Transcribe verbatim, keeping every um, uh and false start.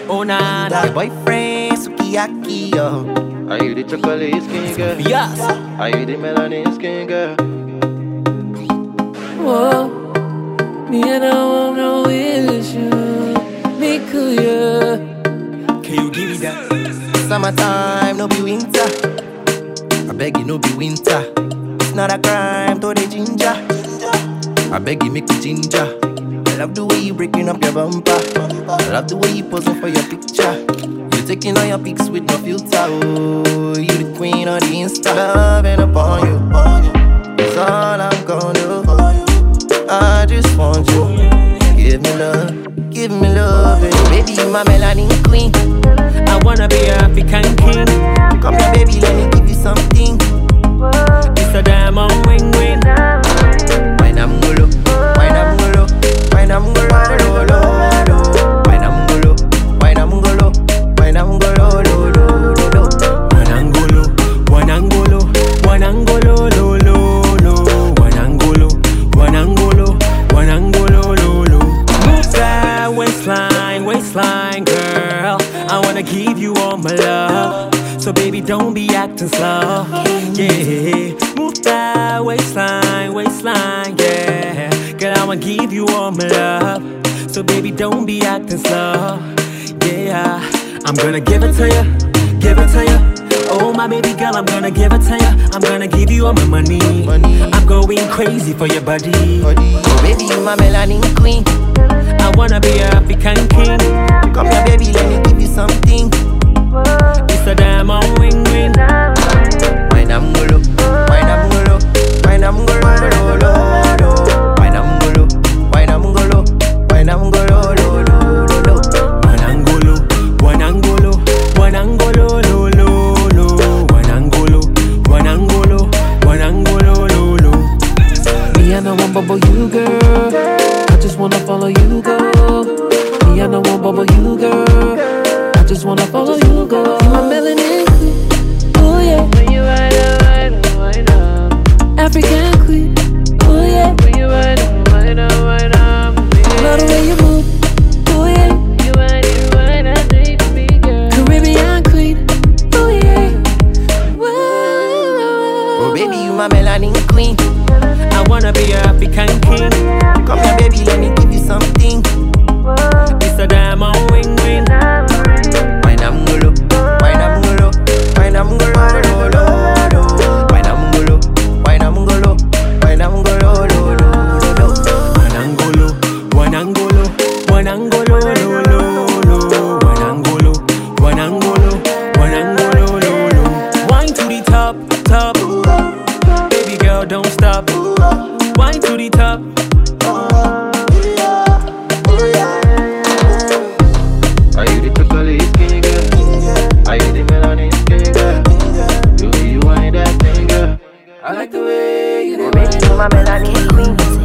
Oh nah, nah. Your boyfriend, Sukiyaki, yo. Are you the chocolate skin girl? Yes. Are you the melanin skin girl? Whoa, me and I want no issue. Me cool, yeah. Can you give me that? Summertime, no be winter. I beg you, no be winter. It's not a crime to the ginger. I beg you, make me ginger. I love the way you breaking up your bumper. I love the way you posing for your picture. You taking all your pics with no filter. Oh, you the queen of the Insta. Loving upon you. That's all I'm gonna do. I just want you. Give me love, give me love, baby, you my melanin queen. I wanna be an African king. Come here, baby, let me give you something. It's a diamond ring ring. Wine am golo, wine am golo, wine am golo, lo lo lo. Wine am golo, wine am golo, wine am golo, lo lo lo. One angolo, one angolo, one angolo, lo lo lo. One angolo, one angolo, one angolo, lo lo. Move that waistline, waistline, girl. I wanna give you all my love. So baby, don't be acting slow. Yeah, move that waistline, waistline, yeah. Girl, I wanna give you all my love. So baby, don't be acting slow. Yeah, I'm gonna give it to you, give it to you. Oh my baby girl, I'm gonna give it to you. I'm gonna give you all my money. Money. I'm going crazy for your body. Body. Oh baby, you my melanin queen. I wanna be an African king. Come here, baby, let me give you something. It's a diamond ring ring. Wine am golo, wine am golo, wine am golo, lo lo lo. Wine am golo, wine am golo, wine am golo, lo lo lo. One angolo, one angolo, one angolo, lo lo lo. One angolo, one angolo, one angolo, lo lo. Me and I want bubble you, girl. I just wanna follow you, girl. Me and I want bubble you, girl. I just wanna follow you, girl. You my melanin queen, oh yeah. When you ride up, ride up, ride up. African queen, oh yeah. When you ride up, ride up, ride up. Love the way you move, oh yeah. You ride it, ride up, take me, girl. Caribbean queen, oh yeah. Whoa. Oh baby, you my melanin queen. I wanna be an African king. Come here, baby, let me give you something. It's a diamond ring ring. Wine am golo, wine am golo, wine am golo, lo lo lo. Wine am golo, wine am golo, wine am golo, lo lo lo. One angolo, one angolo, one angolo, lo lo lo. One angolo, one angolo, one angolo, lo lo. Wine to the top, top. Baby girl, don't stop. Wine to the top. Are you the chocolate skin girl? Are you the melanin skin girl? The way you wind that thing girl, I like the way you do Baby, you my melanin queen.